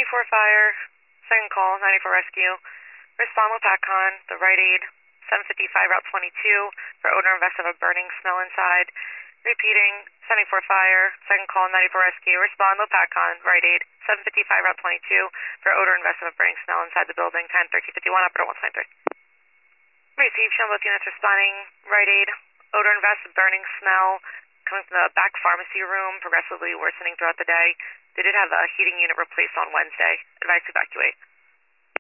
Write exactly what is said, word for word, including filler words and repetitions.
seventy-four fire, second call, ninety-four rescue. Respond with PACCON, the Rite Aid, seven fifty-five Route twenty-two, for odor and vest of a burning smell inside. Repeating, seventy-four fire, second call, ninety-four rescue. Respond with PACCON, Rite Aid, seven fifty-five Route twenty-two, for odor and vest of a burning smell inside the building, time thirteen fifty-one, operator one nine three. Received, show both units responding, Rite Aid, odor and vest of burning smell, coming from the back pharmacy room, progressively worsening throughout the day. They did have a heating unit replaced on Wednesday. Advised to evacuate.